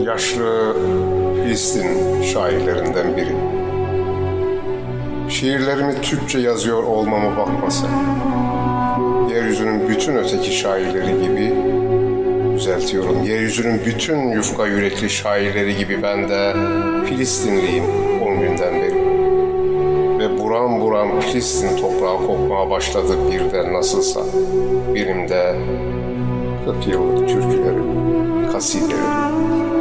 yaşlı Filistin şairlerinden biri. Şiirlerimi Türkçe yazıyor olmama bakma sen. Yeryüzünün bütün öteki şairleri gibi düzeltiyorum. Yeryüzünün bütün yufka yürekli şairleri gibi ben de Filistinliyim 10 günden beri. Ve buram buram Filistin toprağı kokmaya başladı birden nasılsa. Benim de 40 yıllık türkülerim, kasidelerim.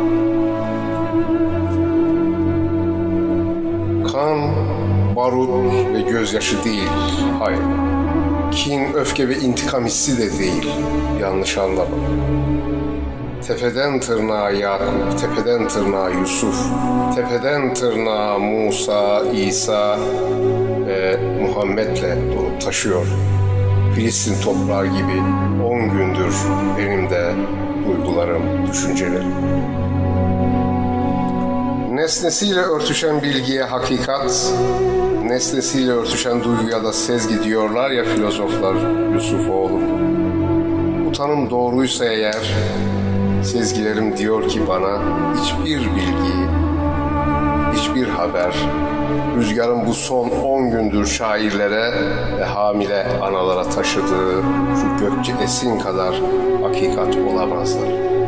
Kan, barut ve gözyaşı değil, hayır. Kin, öfke ve intikam hissi de değil, yanlış anlama. Tepeden tırnağa Yakup, tepeden tırnağa Yusuf, tepeden tırnağa Musa, İsa ve Muhammed'le durup taşıyor. Filistin toprağı gibi 10 gündür benim de duygularım, düşüncelerim. Nesnesiyle örtüşen bilgiye hakikat, nesnesiyle örtüşen duyguya da sezgi diyorlar ya filozoflar Yusufoğlu. Bu tanım doğruysa eğer, sezgilerim diyor ki bana hiçbir bilgi, hiçbir haber, rüzgarın bu son 10 gündür şairlere ve hamile analara taşıdığı şu gökçe esin kadar hakikat olamazlar.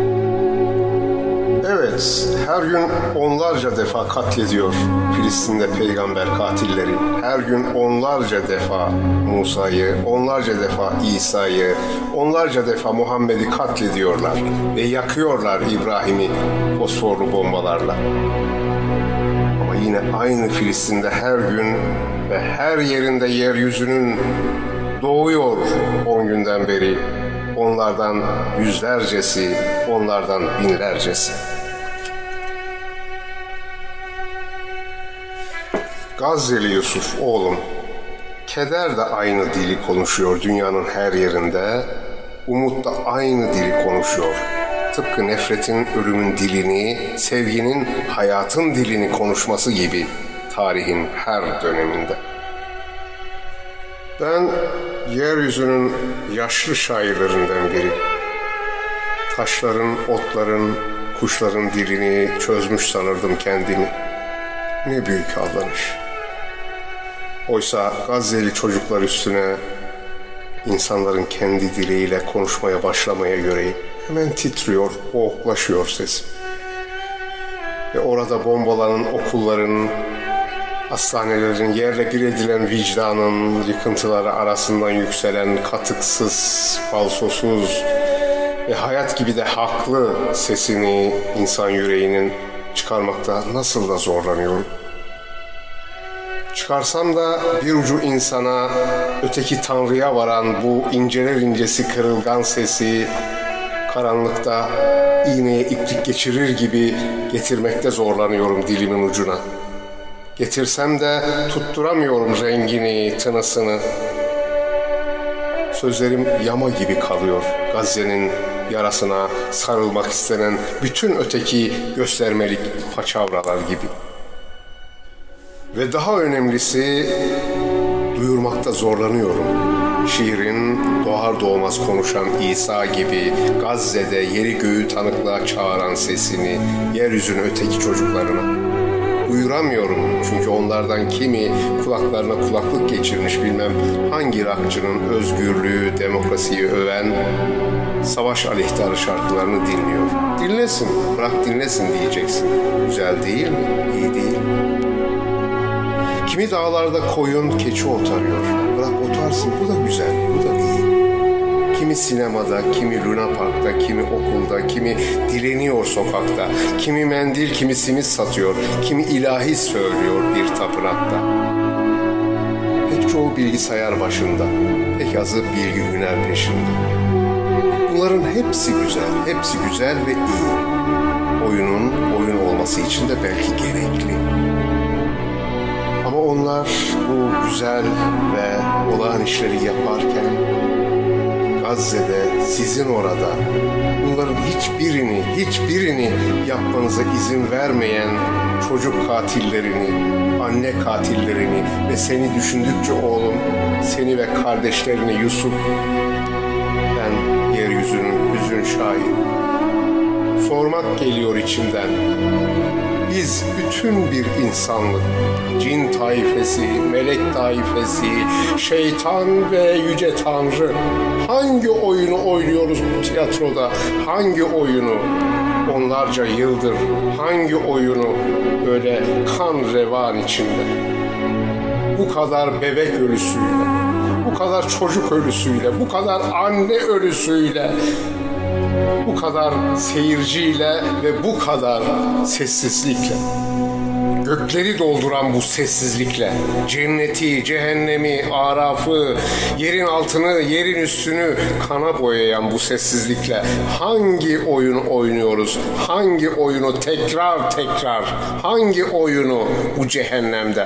Evet, her gün onlarca defa katlediyor Filistin'de peygamber katilleri. Her gün onlarca defa Musa'yı, onlarca defa İsa'yı, onlarca defa Muhammed'i katlediyorlar ve yakıyorlar İbrahim'i fosforlu bombalarla. Ama yine aynı Filistin'de her gün ve her yerinde yeryüzünün doğuyor 10 günden beri. Onlardan yüzlercesi, onlardan binlercesi. Gazze'li Yusuf oğlum, keder de aynı dili konuşuyor dünyanın her yerinde, umut da aynı dili konuşuyor. Tıpkı nefretin ölümün dilini, sevginin hayatın dilini konuşması gibi tarihin her döneminde. Ben yeryüzünün yaşlı şairlerinden biri. Taşların, otların, kuşların dilini çözmüş sanırdım kendimi. Ne büyük aldanış. Oysa Gazze'li çocuklar üstüne insanların kendi diliyle konuşmaya başlamaya göreyim. Hemen titriyor, boğuklaşıyor sesim. Ve orada bombalanan okulların, hastanelerin, yerle bir edilen vicdanın yıkıntıları arasından yükselen katıksız, falsosuz ve hayat gibi de haklı sesini insan yüreğinin çıkarmakta nasıl da zorlanıyorum. Çıkarsam da bir ucu insana, öteki Tanrı'ya varan bu inceler incesi kırılgan sesi karanlıkta iğneye iplik geçirir gibi getirmekte zorlanıyorum dilimin ucuna. Getirsem de tutturamıyorum rengini, tınısını. Sözlerim yama gibi kalıyor Gazze'nin yarasına sarılmak istenen bütün öteki göstermelik paçavralar gibi. Ve daha önemlisi, duyurmakta zorlanıyorum. Şiirin doğar doğmaz konuşan İsa gibi Gazze'de yeri göğü tanıklığa çağıran sesini yeryüzünün öteki çocuklarına. Duyuramıyorum çünkü onlardan kimi kulaklarına kulaklık geçirmiş bilmem hangi rockçının özgürlüğü, demokrasiyi öven savaş aleyhtarı şarkılarını dinliyor. Dinlesin, bırak dinlesin diyeceksin. Güzel değil mi? İyi değil mi? Kimi dağlarda koyun, keçi otarıyor. Bırak otarsın, bu da güzel, bu da iyi. Kimi sinemada, kimi Luna Park'ta, kimi okulda, kimi dileniyor sokakta, kimi mendil, kimi simit satıyor, kimi ilahi söylüyor bir tapınakta. Pek çoğu bilgisayar başında, pek azı bilgi hüner peşinde. Bunların hepsi güzel ve iyi. Oyunun oyun olması için de belki gerekli. Ama onlar bu güzel ve olağan işleri yaparken Gazze'de, sizin orada bunların hiçbirini yapmanıza izin vermeyen çocuk katillerini, anne katillerini ve seni düşündükçe oğlum, seni ve kardeşlerini Yusuf, ben yeryüzünün hüzün şairi. sormak geliyor içimden. Biz bütün bir insanlık, cin taifesi, melek taifesi, şeytan ve yüce Tanrı, hangi oyunu oynuyoruz bu tiyatroda, hangi oyunu? Onlarca yıldır hangi oyunu böyle kan revan içinde? Bu kadar bebek ölüsüyle, bu kadar çocuk ölüsüyle, bu kadar anne ölüsüyle, bu kadar seyirciyle ve bu kadar sessizlikle, gökleri dolduran bu sessizlikle, cenneti, cehennemi, arafı, yerin altını, yerin üstünü kana boyayan bu sessizlikle hangi oyunu oynuyoruz? Hangi oyunu tekrar tekrar, hangi oyunu bu cehennemde?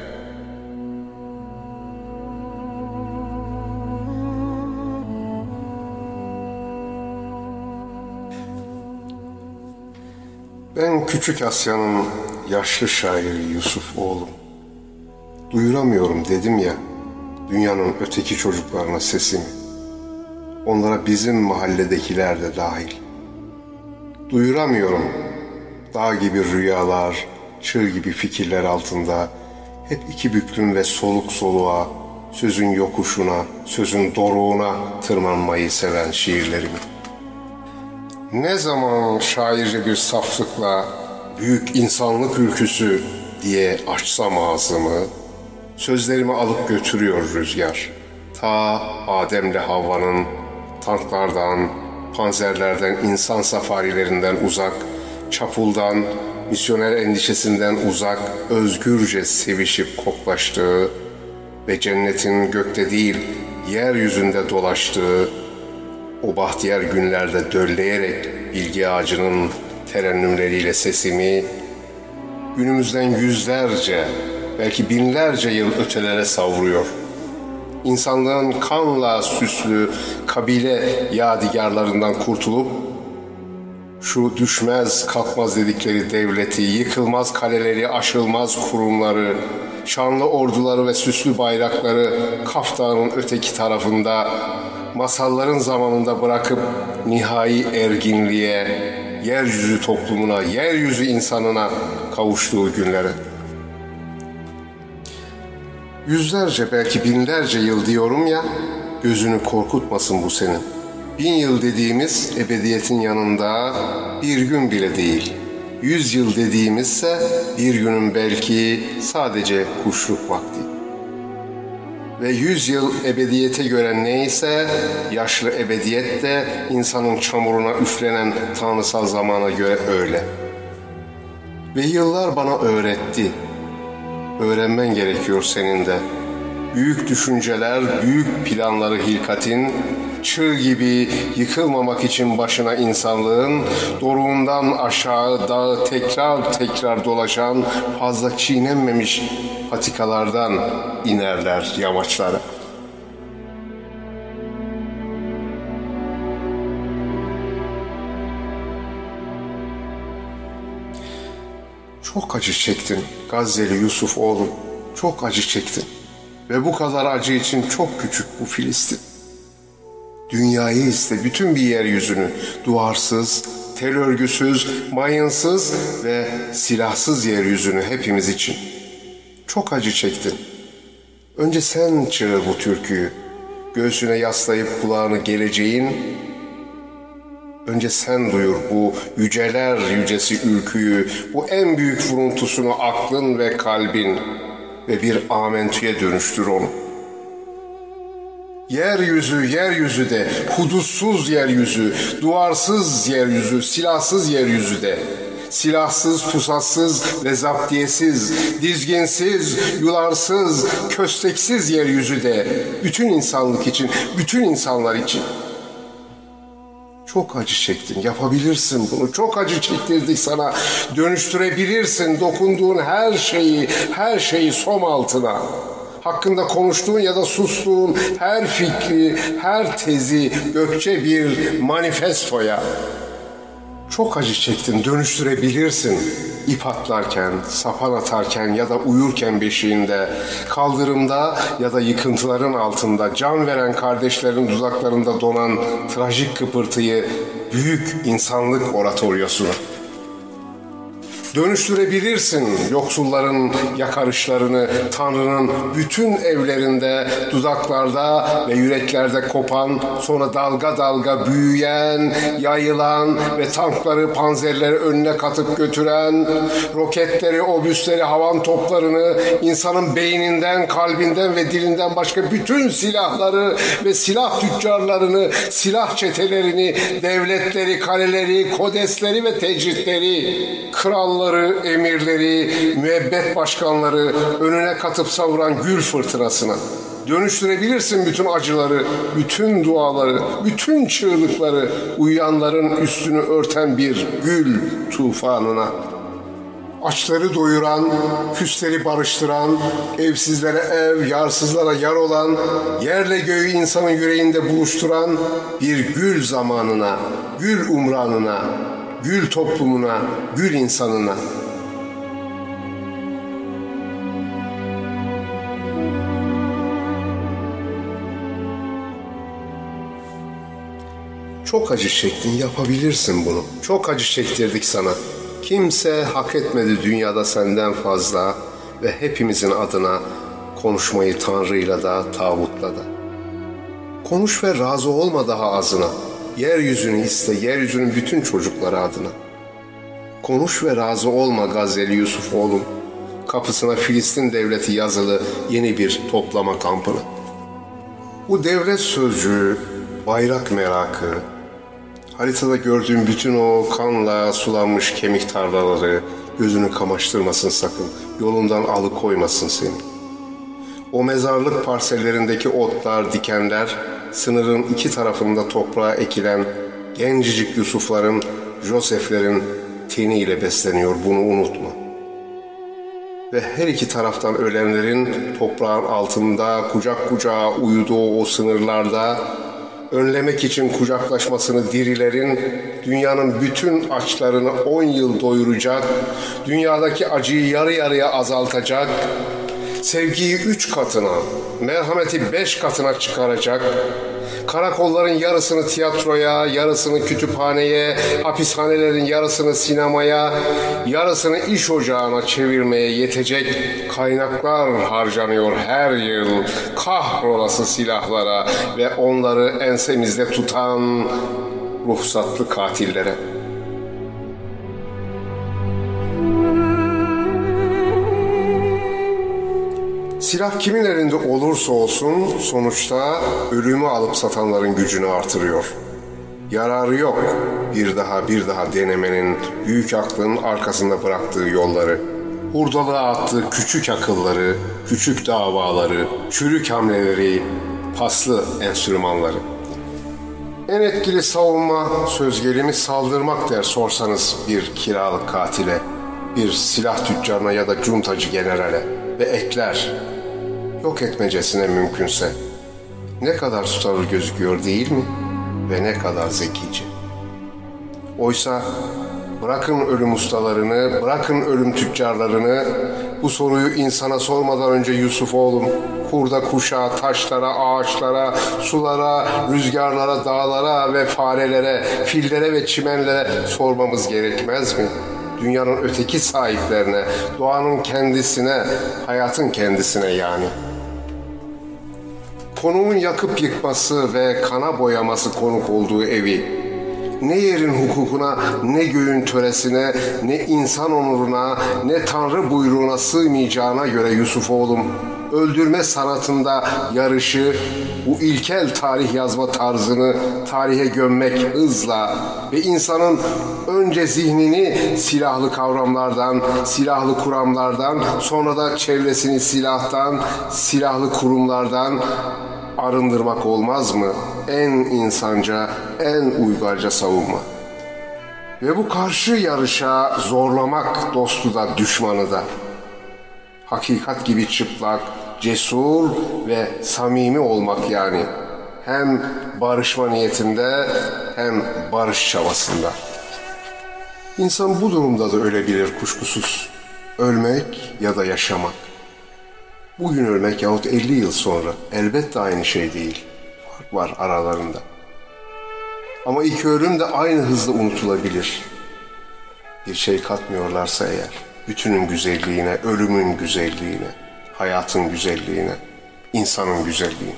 Ben Küçük Asya'nın yaşlı şairi Yusuf oğlum. Duyuramıyorum dedim ya dünyanın öteki çocuklarına sesimi. Onlara bizim mahalledekiler de dahil. Duyuramıyorum dağ gibi rüyalar, çığ gibi fikirler altında hep iki büklüm ve soluk soluğa, sözün yokuşuna, sözün doruğuna tırmanmayı seven şiirlerimi. Ne zaman şairce bir saflıkla büyük insanlık ülküsü diye açsam ağzımı, sözlerimi alıp götürüyor rüzgar. Ta Adem'le Havva'nın tanklardan, panzerlerden, insan safarilerinden uzak, çapuldan, misyoner endişesinden uzak, özgürce sevişip koklaştığı ve cennetin gökte değil, yeryüzünde dolaştığı, o bahtiyar günlerde dölleyerek bilgi ağacının terennümleriyle sesimi günümüzden yüzlerce, belki binlerce yıl ötelere savruyor. İnsanlığın kanla süslü kabile yadigarlarından kurtulup şu düşmez kalkmaz dedikleri devleti, yıkılmaz kaleleri, aşılmaz kurumları, şanlı orduları ve süslü bayrakları Kaf Dağı'nın öteki tarafında masalların zamanında bırakıp nihai erginliğe, yeryüzü toplumuna, yeryüzü insanına kavuştuğu günlere. Yüzlerce belki binlerce yıl diyorum ya, gözünü korkutmasın bu senin. 1000 yıl dediğimiz ebediyetin yanında bir gün bile değil. 100 yıl dediğimizse bir günün belki sadece kuşluk vakti. Ve 100 yıl ebediyete göre neyse, yaşlı ebediyet de insanın çamuruna üflenen tanrısal zamana göre öyle. Ve yıllar bana öğretti. Öğrenmen gerekiyor senin de. Büyük düşünceler, büyük planları hilkatin, çığ gibi yıkılmamak için başına insanlığın, doruğundan aşağı dağı tekrar tekrar dolaşan, fazla çiğnenmemiş patikalardan inerler yamaçlara. Çok acı çektin Gazze'li Yusuf oğlum, çok acı çektin. Ve bu kadar acı için çok küçük bu Filistin. Dünyayı iste, bütün bir yeryüzünü, duvarsız, tel örgüsüz, mayınsız ve silahsız yeryüzünü hepimiz için. Çok acı çektin. Önce sen çığır bu türküyü, göğsüne yaslayıp kulağını geleceğin. Önce sen duyur bu yüceler yücesi ülküyü, bu en büyük vuruntusunu aklın ve kalbin ve bir amentüye dönüştür onu. Yeryüzü, yeryüzü de, hudutsuz yeryüzü, duvarsız yeryüzü, silahsız yeryüzü de, silahsız, pusatsız ve zaptiyesiz, dizginsiz, yularsız, kösteksiz yeryüzü de, bütün insanlık için, bütün insanlar için. Çok acı çektin, yapabilirsin bunu. Çok acı çektirdik sana. Dönüştürebilirsin dokunduğun her şeyi som altına. Hakkında konuştuğun ya da sustuğun her fikri, her tezi gökçe bir manifestoya. Çok acı çektin, dönüştürebilirsin. İp atlarken, sapan atarken ya da uyurken beşiğinde, kaldırımda ya da yıkıntıların altında, can veren kardeşlerin dudaklarında donan trajik kıpırtıyı büyük insanlık oratoryosunu. Dönüştürebilirsin yoksulların yakarışlarını Tanrı'nın bütün evlerinde, dudaklarda ve yüreklerde kopan, sonra dalga dalga büyüyen, yayılan ve tankları, panzerleri önüne katıp götüren, roketleri, obüsleri, havan toplarını, insanın beyninden, kalbinden ve dilinden başka bütün silahları ve silah tüccarlarını, silah çetelerini, devletleri, kaleleri, kodesleri ve tecritleri, kralları, emirleri, müebbet başkanları önüne katıp savuran gül fırtınasına. Dönüştürebilirsin bütün acıları, bütün duaları, bütün çığlıkları uyuyanların üstünü örten bir gül tufanına. Açları doyuran, küsleri barıştıran, evsizlere ev, yarsızlara yar olan, yerle göğü insanın yüreğinde buluşturan bir gül zamanına, gül umranına, gül toplumuna, gül insanına. Çok acı çektin, yapabilirsin bunu. Çok acı çektirdik sana. Kimse hak etmedi dünyada senden fazla ve hepimizin adına konuşmayı Tanrı'yla da, tağutla da. Konuş ve razı olma daha azına. Yeryüzünü iste, yeryüzünün bütün çocukları adına. Konuş ve razı olma Gazze'li Yusuf oğlum. Kapısına Filistin devleti yazılı yeni bir toplama kampını. Bu devlet sözcüğü, bayrak merakı, haritada gördüğün bütün o kanla sulanmış kemik tarlaları gözünü kamaştırmasın sakın, yolundan alıkoymasın seni. O mezarlık parsellerindeki otlar, dikenler, sınırın iki tarafında toprağa ekilen gencecik Yusufların, Joseflerin teniyle besleniyor, bunu unutma. Ve her iki taraftan ölenlerin toprağın altında, kucak kucağa uyuduğu o sınırlarda, önlemek için kucaklaşmasını dirilerin, dünyanın bütün açlarını 10 yıl doyuracak, dünyadaki acıyı yarı yarıya azaltacak, sevgiyi 3 katına, merhameti 5 katına çıkaracak, karakolların yarısını tiyatroya, yarısını kütüphaneye, hapishanelerin yarısını sinemaya, yarısını iş ocağına çevirmeye yetecek kaynaklar harcanıyor her yıl kahrolası silahlara ve onları ensemizde tutan ruhsatlı katillere. Silah kimin elinde olursa olsun sonuçta ölümü alıp satanların gücünü artırıyor. Yararı yok bir daha denemenin, büyük aklın arkasında bıraktığı yolları, hurdalığa attığı küçük akılları, küçük davaları, çürük hamleleri, paslı enstrümanları. En etkili savunma söz gelimi saldırmak der sorsanız bir kiralık katile, bir silah tüccarına ya da cuntacı generale ve ekler. Yok etmecesine mümkünse. Ne kadar tutarlı gözüküyor değil mi? Ve ne kadar zekice. Oysa bırakın ölüm ustalarını, bırakın ölüm tüccarlarını, bu soruyu insana sormadan önce Yusuf oğlum, kurda kuşa, taşlara, ağaçlara, sulara, rüzgarlara, dağlara ve farelere, fillere ve çimenlere sormamız gerekmez mi? Dünyanın öteki sahiplerine, doğanın kendisine, hayatın kendisine yani. Konuğun yakıp yıkması ve kana boyaması konuk olduğu evi, ne yerin hukukuna, ne göğün töresine, ne insan onuruna, ne Tanrı buyruğuna sığmayacağına göre Yusuf oğlum, öldürme sanatında yarışı, bu ilkel tarih yazma tarzını tarihe gömmek hızla ve insanın önce zihnini silahlı kavramlardan, silahlı kuramlardan, sonra da çevresini silahtan, silahlı kurumlardan arındırmak olmaz mı? En insanca, en uygarca savunma. Ve bu karşı yarışa zorlamak dostu da düşmanı da. Hakikat gibi çıplak, cesur ve samimi olmak yani. Hem barışma niyetinde hem barış çabasında. İnsan bu durumda da ölebilir kuşkusuz. Ölmek ya da yaşamak. Bugün ölmek yahut 50 yıl sonra elbette aynı şey değil. Fark var aralarında. Ama iki ölüm de aynı hızla unutulabilir. Bir şey katmıyorlarsa eğer, bütünün güzelliğine, ölümün güzelliğine, hayatın güzelliğine, insanın güzelliğine.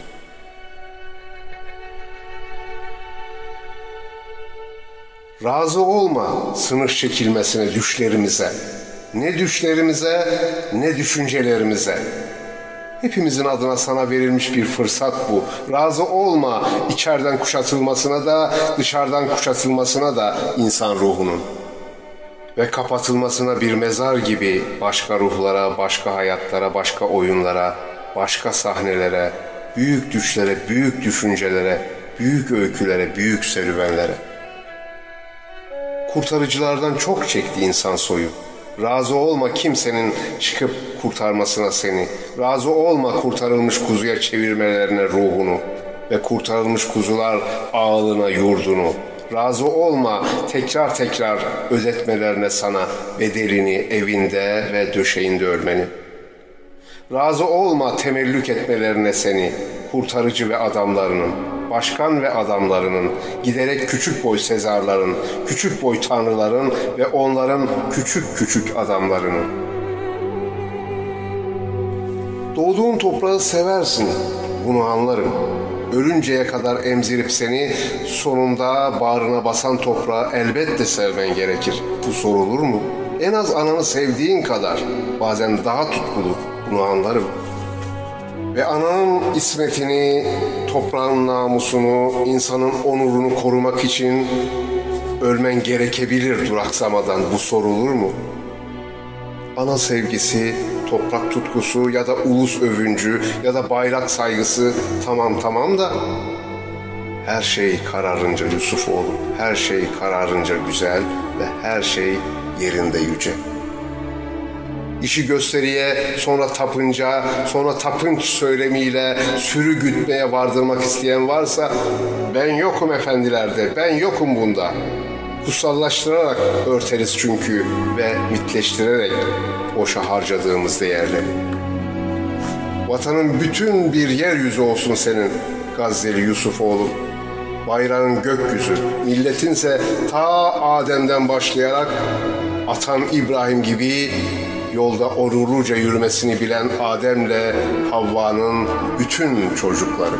Razı olma sınır çekilmesine düşlerimize. Ne düşlerimize ne düşüncelerimize. Hepimizin adına sana verilmiş bir fırsat bu. Razı olma içeriden kuşatılmasına da dışarıdan kuşatılmasına da insan ruhunun. Ve kapatılmasına bir mezar gibi başka ruhlara, başka hayatlara, başka oyunlara, başka sahnelere, büyük düşlere, büyük düşüncelere, büyük öykülere, büyük serüvenlere. Kurtarıcılardan çok çekti insan soyu. Razı olma kimsenin çıkıp kurtarmasına seni. Razı olma kurtarılmış kuzuya çevirmelerine ruhunu ve kurtarılmış kuzular ağılına yurdunu. Razı olma tekrar tekrar ödetmelerine sana bedelini evinde ve döşeğinde ölmeni. Razı olma temellük etmelerine seni, kurtarıcı ve adamlarının, başkan ve adamlarının, giderek küçük boy Sezarların, küçük boy tanrıların ve onların küçük küçük adamlarının. Doğduğun toprağı seversin, bunu anlarım. Ölünceye kadar emzirip seni, sonunda bağrına basan toprağı elbette sevmen gerekir. Bu sorulur mu? En az ananı sevdiğin kadar, bazen daha tutkulu, bunu anlarım. Ve ananın ismetini, toprağın namusunu, insanın onurunu korumak için ölmen gerekebilir duraksamadan, bu sorulur mu? Ana sevgisi, toprak tutkusu ya da ulus övüncü ya da bayrak saygısı tamam da her şey kararınca Yusufoğlu, her şey kararınca güzel ve her şey yerinde yüce. İşi gösteriye, sonra tapınca, sonra tapınç söylemiyle sürü gütmeye vardırmak isteyen varsa ben yokum efendilerde, ben yokum bunda. Kutsallaştırarak örteriz çünkü ve mitleştirerek boşa harcadığımız değerleri. Vatanın bütün bir yeryüzü olsun senin Gazze'li Yusufoğlu. Bayrağın gökyüzü, milletinse ta Adem'den başlayarak atan İbrahim gibi yolda onurluca yürümesini bilen Adem'le Havva'nın bütün çocukları.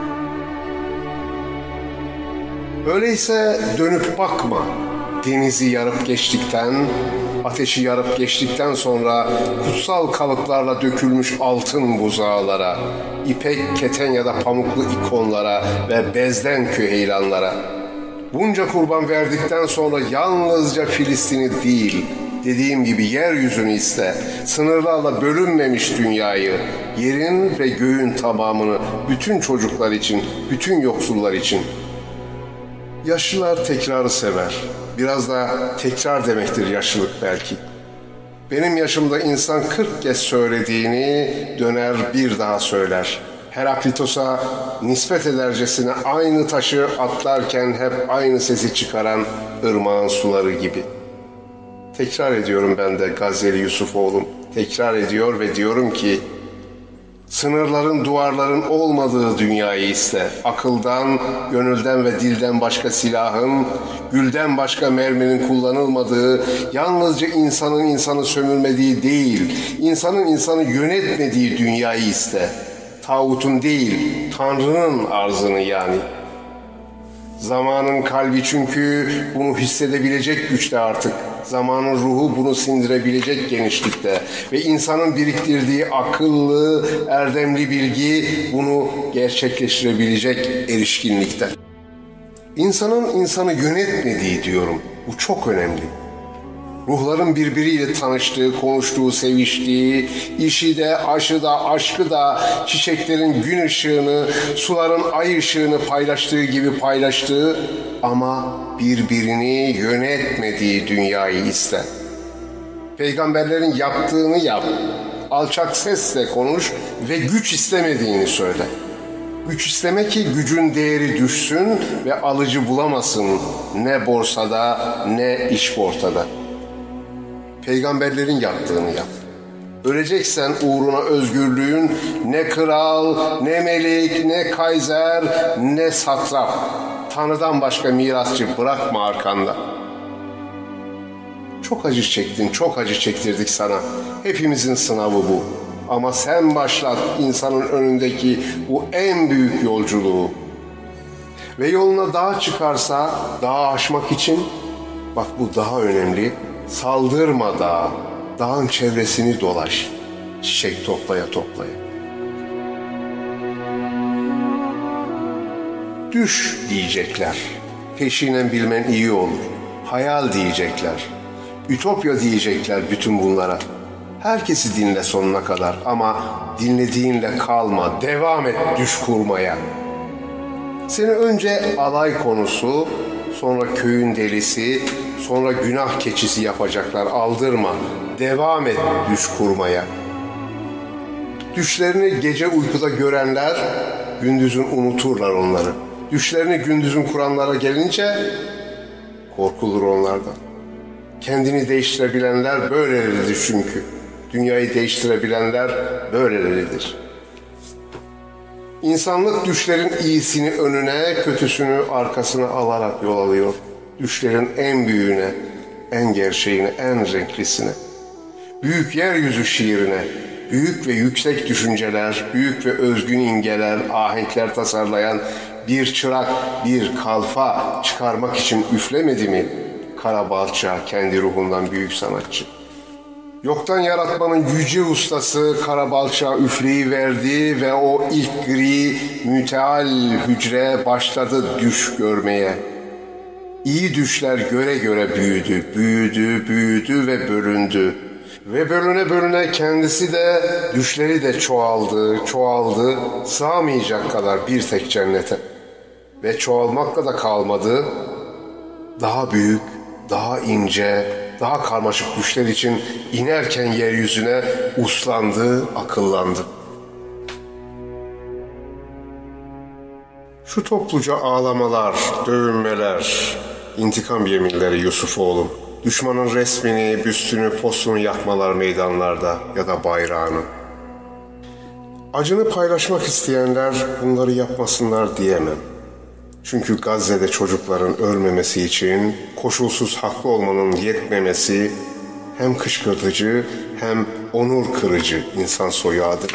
Öyleyse dönüp bakma, denizi yarıp geçtikten, ateşi yarıp geçtikten sonra kutsal kalıplarla dökülmüş altın buzağlara, ipek, keten ya da pamuklu ikonlara ve bezden küheylanlara. Bunca kurban verdikten sonra yalnızca Filistin'i değil, dediğim gibi yeryüzünü iste, sınırlarla bölünmemiş dünyayı, yerin ve göğün tamamını bütün çocuklar için, bütün yoksullar için. Yaşlılar tekrarı sever. Biraz da tekrar demektir yaşlılık belki. Benim yaşımda insan 40 kez söylediğini döner bir daha söyler. Heraklitos'a nispet edercesine aynı taşı atlarken hep aynı sesi çıkaran ırmağın suları gibi. Tekrar ediyorum ben de Gazze'li Yusufoğlum. Tekrar ediyor ve diyorum ki sınırların, duvarların olmadığı dünyayı iste. Akıldan, gönülden ve dilden başka silahın, gülden başka merminin kullanılmadığı, yalnızca insanın insanı sömürmediği değil, insanın insanı yönetmediği dünyayı iste. Tağutun değil, Tanrı'nın arzını yani. Zamanın kalbi çünkü bunu hissedebilecek güçte artık. Zamanın ruhu bunu sindirebilecek genişlikte. Ve insanın biriktirdiği akıllı, erdemli bilgi bunu gerçekleştirebilecek erişkinlikte. İnsanın insanı yönetmediği diyorum. Bu çok önemli. Ruhların birbiriyle tanıştığı, konuştuğu, seviştiği, işi de, aşı da, aşkı da, çiçeklerin gün ışığını, suların ay ışığını paylaştığı gibi paylaştığı ama birbirini yönetmediği dünyayı iste. Peygamberlerin yaptığını yap, alçak sesle konuş ve güç istemediğini söyle. Güç isteme ki gücün değeri düşsün ve alıcı bulamasın ne borsada ne işportada. Peygamberlerin yaptığını yap. Öleceksen uğruna özgürlüğün ne kral, ne melik, ne kaiser, ne satrap. Tanrı'dan başka mirasçı bırakma arkanda. Çok acı çektin, çok acı çektirdik sana. Hepimizin sınavı bu. Ama sen başlat insanın önündeki bu en büyük yolculuğu. Ve yoluna dağ çıkarsa dağı aşmak için, bak bu daha önemli, saldırma dağa, dağın çevresini dolaş, çiçek toplaya toplaya. Düş diyecekler, peşinen bilmen iyi olur. Hayal diyecekler, ütopya diyecekler bütün bunlara. Herkesi dinle sonuna kadar ama dinlediğinle kalma, devam et düş kurmaya. Seni önce alay konusu, sonra köyün delisi, sonra günah keçisi yapacaklar. Aldırma, devam et düş kurmaya. Düşlerini gece uykuda görenler gündüzün unuturlar onları. Düşlerini gündüzün kuranlara gelince korkulur onlardan. Kendini değiştirebilenler böyleleridir çünkü. Dünyayı değiştirebilenler böyleleridir. İnsanlık düşlerin iyisini önüne, kötüsünü arkasına alarak yol alıyor. Düşlerin en büyüğüne, en gerçeğine, en renklisine. Büyük yeryüzü şiirine, büyük ve yüksek düşünceler, büyük ve özgün imgeler, ahenkler tasarlayan bir çırak, bir kalfa çıkarmak için üflemedi mi Kara Balça kendi ruhundan büyük sanatçı? Yoktan yaratmanın yüce ustası Kara Balça üfleyi verdi ve o ilk gri, müteal hücre başladı düş görmeye. İyi düşler göre göre büyüdü, büyüdü, büyüdü ve bölündü. Ve bölüne bölüne kendisi de, düşleri de çoğaldı, çoğaldı, sığamayacak kadar bir tek cennete. Ve çoğalmakla da kalmadı, daha büyük, daha ince, daha karmaşık düşler için inerken yeryüzüne uslandı, akıllandı. Şu topluca ağlamalar, dövünmeler, intikam yeminleri Yusufoğlu, düşmanın resmini, büstünü, postunu yakmalar meydanlarda ya da bayrağını. Acını paylaşmak isteyenler bunları yapmasınlar diyemem. Çünkü Gazze'de çocukların ölmemesi için koşulsuz haklı olmanın yetmemesi hem kışkırtıcı hem onur kırıcı insan soyuadır.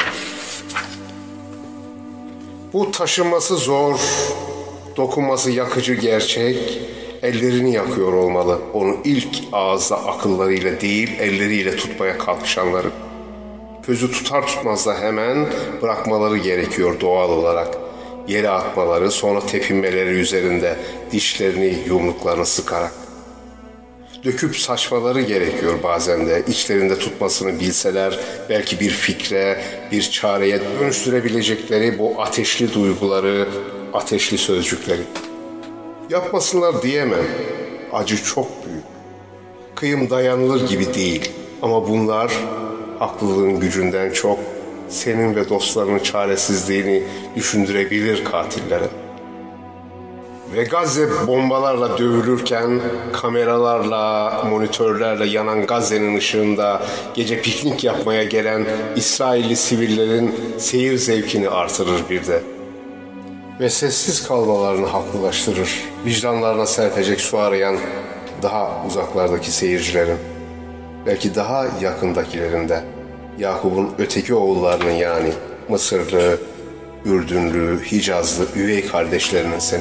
Bu taşınması zor, dokunması yakıcı gerçek, ellerini yakıyor olmalı. Onu ilk ağızda akıllarıyla değil, elleriyle tutmaya kalkışanları. Közü tutar tutmaz da hemen bırakmaları gerekiyor doğal olarak. Yere atmaları, sonra tepinmeleri üzerinde dişlerini, yumruklarını sıkarak. Döküp saçmaları gerekiyor bazen de. İçlerinde tutmasını bilseler belki bir fikre, bir çareye dönüştürebilecekleri bu ateşli duyguları, ateşli sözcükleri. Yapmasınlar diyemem. Acı çok büyük. Kıyım dayanılır gibi değil. Ama bunlar haklılığın gücünden çok senin ve dostlarının çaresizliğini düşündürebilir katillere. Ve Gazze bombalarla dövülürken kameralarla, monitörlerle yanan Gazze'nin ışığında gece piknik yapmaya gelen İsrailli sivillerin seyir zevkini artırır bir de. Ve sessiz kalmalarını haklılaştırır. Vicdanlarına serpecek su arayan daha uzaklardaki seyircilerin, belki daha yakındakilerin de, Yakup'un öteki oğullarının yani Mısırlı, Ürdünlü, Hicazlı üvey kardeşlerinin senin.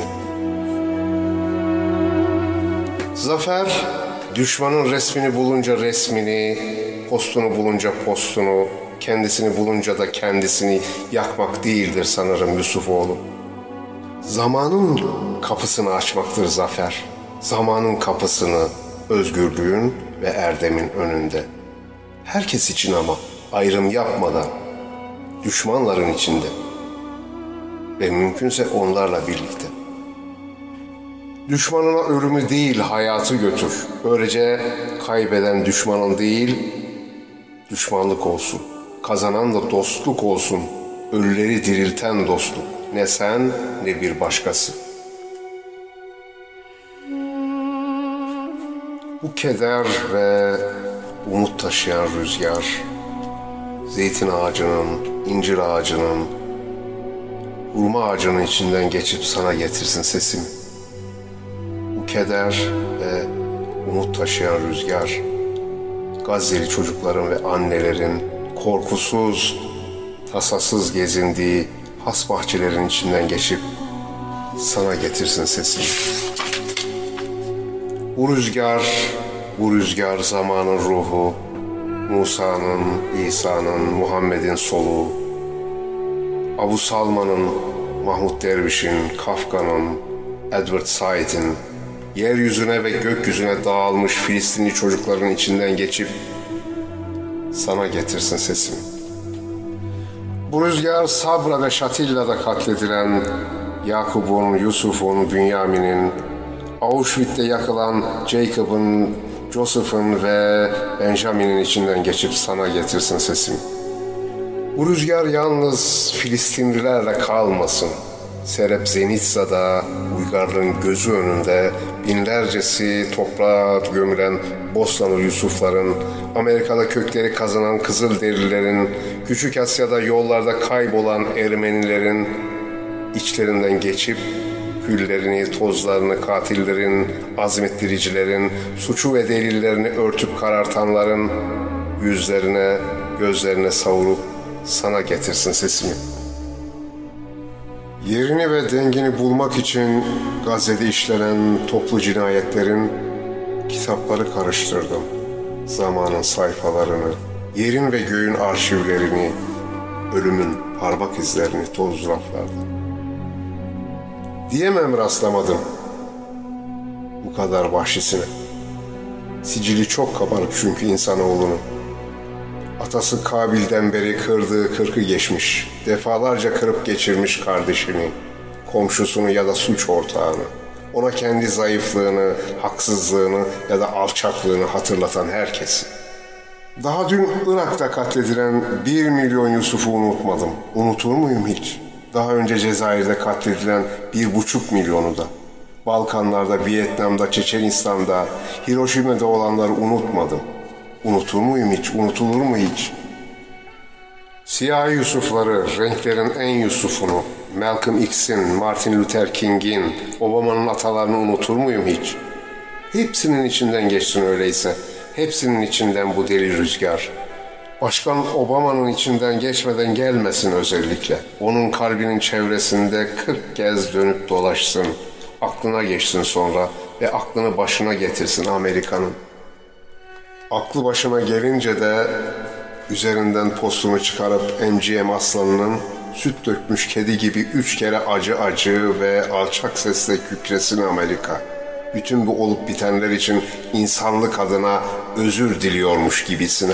Zafer, düşmanın resmini bulunca resmini, postunu bulunca postunu, kendisini bulunca da kendisini yakmak değildir sanırım Yusufoğlu. Zamanın kapısını açmaktır zafer. Zamanın kapısını özgürlüğün ve erdemin önünde. Herkes için ama ayrım yapmadan, düşmanların içinde ve mümkünse onlarla birlikte. Düşmanına ölümü değil hayatı götür. Böylece kaybeden düşmanın değil, düşmanlık olsun. Kazanan da dostluk olsun. Ölüleri dirilten dostluk. Ne sen ne bir başkası. Bu keder ve umut taşıyan rüzgar, zeytin ağacının, incir ağacının, hurma ağacının içinden geçip sana getirsin sesimi. keder ve umut taşıyan rüzgar, Gazze'li çocukların ve annelerin korkusuz, tasasız gezindiği has bahçelerin içinden geçip sana getirsin sesini. Bu rüzgar zamanın ruhu, Musa'nın, İsa'nın, Muhammed'in soluğu, Abu Salman'ın, Mahmud Derviş'in, Kafka'nın, Edward Said'in, yeryüzüne ve gökyüzüne dağılmış Filistinli çocukların içinden geçip sana getirsin sesimi. Bu rüzgar Sabra ve Şatilla'da katledilen Yakup'un, Yusuf'un, Bünyamin'in, Auschwitz'te yakılan Jacob'un, Joseph'ın ve Benjamin'in içinden geçip sana getirsin sesimi. Bu rüzgar yalnız Filistinlilerle kalmasın. Srebrenica'da uygarlığın gözü önünde binlercesi toprağa gömülen Bosnalı Yusufların, Amerika'da kökleri kazanan Kızılderililerin, Küçük Asya'da yollarda kaybolan Ermenilerin içlerinden geçip küllerini, tozlarını katillerin, azmettiricilerin, suçu ve delillerini örtüp karartanların yüzlerine, gözlerine savurup sana getirsin sesimi. Yerini ve dengini bulmak için Gazze'de işlenen toplu cinayetlerin kitapları karıştırdım. Zamanın sayfalarını, yerin ve göğün arşivlerini, ölümün parmak izlerini toz raflarda. Diyemem rastlamadım bu kadar vahşisine. Sicili çok kabarık çünkü insanoğlunun. Atası Kabil'den beri kırdığı kırkı geçmiş, defalarca kırıp geçirmiş kardeşini, komşusunu ya da suç ortağını, ona kendi zayıflığını, haksızlığını ya da alçaklığını hatırlatan herkesi. Daha dün Irak'ta katledilen 1 milyon Yusuf'u unutmadım. Unutur muyum hiç? Daha önce Cezayir'de katledilen 1,5 milyonu da. Balkanlarda, Vietnam'da, Çeçenistan'da, Hiroşima'da olanları unutmadım. Unutur muyum hiç? Unutulur mu hiç? Siyahi Yusufları, renklerin en Yusuf'unu, Malcolm X'in, Martin Luther King'in, Obama'nın atalarını unutur muyum hiç? Hepsinin içinden geçsin öyleyse. Hepsinin içinden bu deli rüzgar. Başkan Obama'nın içinden geçmeden gelmesin özellikle. Onun kalbinin çevresinde 40 kez dönüp dolaşsın. Aklına geçsin sonra ve aklını başına getirsin Amerika'nın. Aklı başına gelince de üzerinden postunu çıkarıp MGM aslanının süt dökmüş kedi gibi 3 kere acı acı ve alçak sesle kükresin Amerika. Bütün bu olup bitenler için insanlık adına özür diliyormuş gibisine.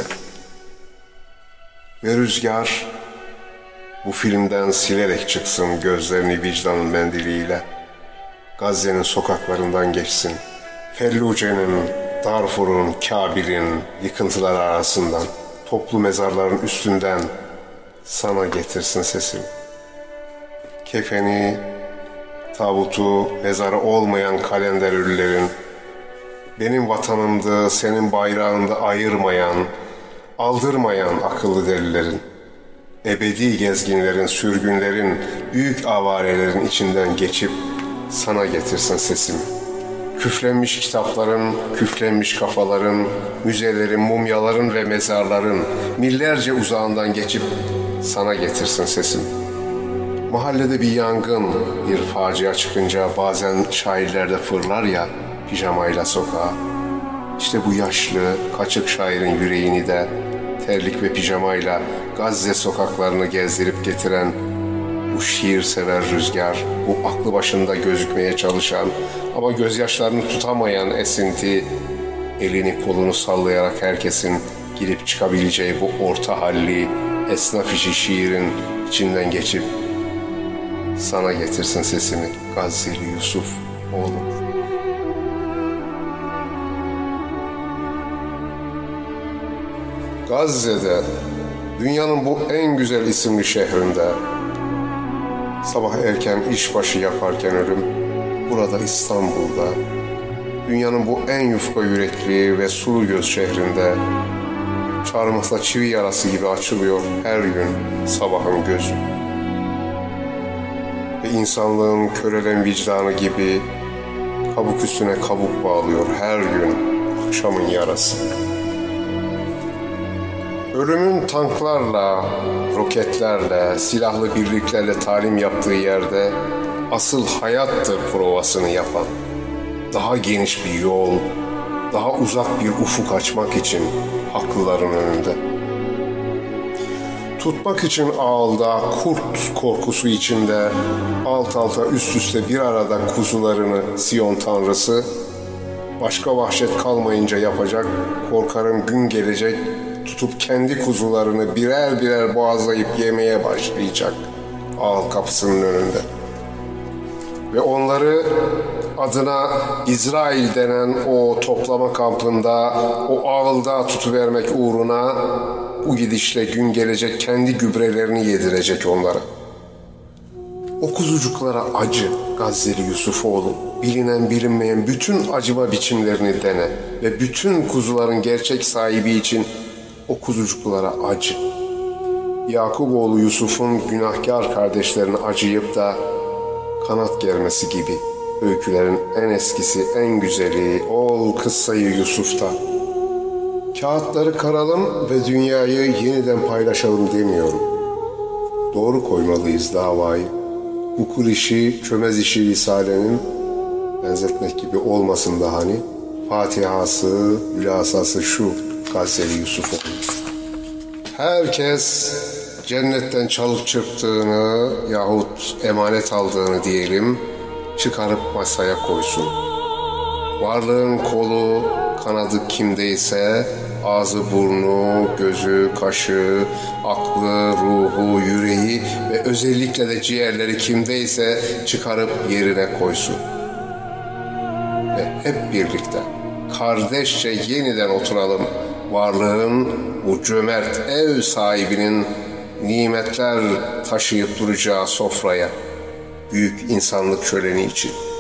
Ve rüzgar bu filmden silerek çıksın gözlerini vicdanın mendiliyle. Gazze'nin sokaklarından geçsin. Felluce'nin, Darfur'un, Kabil'in yıkıntılar arasından, toplu mezarların üstünden sana getirsin sesimi. Kefeni, tabutu, mezarı olmayan kalender ölülerin, benim vatanımdı, senin bayrağında ayırmayan, aldırmayan akıllı delilerin, ebedi gezginlerin, sürgünlerin, büyük avarelerin içinden geçip sana getirsin sesimi. Küflenmiş kitapların, küflenmiş kafaların, müzelerin, mumyaların ve mezarların millerce uzağından geçip sana getirsin sesimi. Mahallede bir yangın, bir facia çıkınca bazen şairler de fırlar ya pijamayla sokağa. İşte bu yaşlı, kaçık şairin yüreğini de terlik ve pijamayla Gazze sokaklarını gezdirip getiren bu şiir sever rüzgar, bu aklı başında gözükmeye çalışan ama gözyaşlarını tutamayan esinti, elini kolunu sallayarak herkesin girip çıkabileceği bu orta halli, esnaf işi şiirin içinden geçip sana getirsin sesimi Gazze'li Yusuf oğlum. Gazze'de, dünyanın bu en güzel isimli şehrinde, sabah erken işbaşı yaparken ölüm, burada İstanbul'da, dünyanın bu en yufka yürekli ve sulu göz şehrinde, çarmıhla çivi yarası gibi açılıyor her gün sabahın gözü. Ve insanlığın körelen vicdanı gibi Kabuk üstüne kabuk bağlıyor her gün akşamın yarası. Ölümün tanklarla, roketlerle, silahlı birliklerle talim yaptığı yerde asıl hayattır provasını yapan. Daha geniş bir yol, daha uzak bir ufuk açmak için haklıların önünde. Tutmak için ağılda, kurt korkusu içinde, alt alta üst üste bir arada kuzularını Siyon tanrısı, başka vahşet kalmayınca yapacak, korkarım gün gelecek, tutup kendi kuzularını birer birer boğazlayıp yemeye başlayacak ağıl kapısının önünde. Ve onları adına İsrail denen o toplama kampında, o ağılda tutuvermek uğruna bu gidişle gün gelecek kendi gübrelerini yedirecek onlara. O kuzucuklara acı Gazze'li Yusufoğlu, bilinen bilinmeyen bütün acıma biçimlerini dene ve bütün kuzuların gerçek sahibi için o kuzucuklara acı. Yakuboğlu Yusuf'un günahkar kardeşlerine acıyıp da kanat germesi gibi öykülerin en eskisi, en güzeli ol kıssayı Yusuf'ta. Kağıtları karalım ve dünyayı yeniden paylaşalım demiyorum. Doğru koymalıyız davayı. Hukuk işi, çömez işi Risale'nin benzetmek gibi olmasın da hani Fatihası, hülasası şu Gazze'li Yusuf olmuş. Herkes cennetten çalıp çırptığını yahut emanet aldığını diyelim çıkarıp masaya koysun. Varlığın kolu, kanadı kimdeyse ağzı, burnu, gözü, kaşı, aklı, ruhu, yüreği ve özellikle de ciğerleri kimdeyse çıkarıp yerine koysun. Ve hep birlikte kardeşçe yeniden oturalım varlığın bu cömert ev sahibinin nimetler taşıyıp duracağı sofraya, büyük insanlık şöleni için.